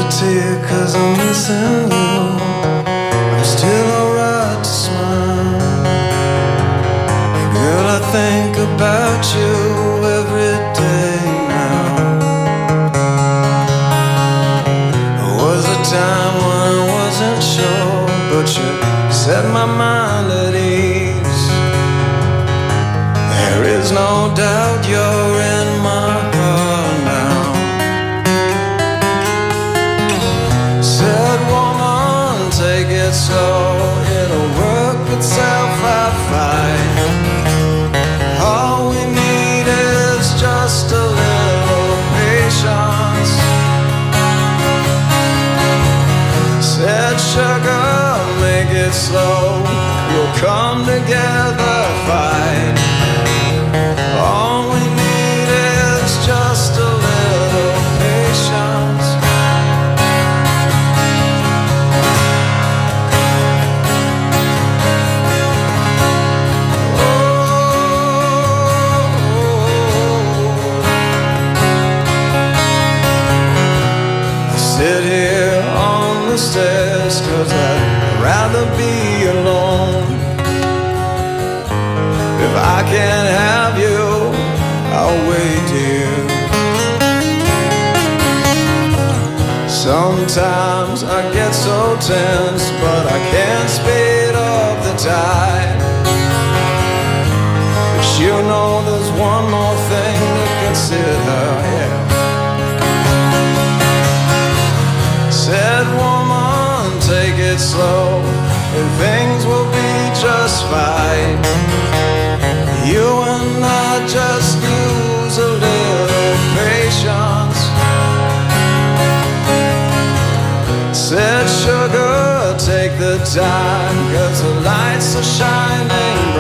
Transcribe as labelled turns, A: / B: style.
A: a tear 'cause I'm missing you. I'm still alright to smile. Girl, I think about you every day now. There was a time when I wasn't sure, but you set my mind at ease. There is no doubt you're in my heart now. Said woman, take it slow, it'll work itself out fine. All we need is just a little patience. Said sugar, make it slow, we'll come together fine. All we need is just a little patience. Sit here on the stairs 'cause I'd rather be alone. If I can't have you, I'll wait, dear. Sometimes I get so tense, but I can't speed up the tide. But you know there's one more thing to consider, yeah. Said woman, take it slow, and things will be just fine. You and I just use a little patience. Said sugar, take the time, 'cause the lights are shining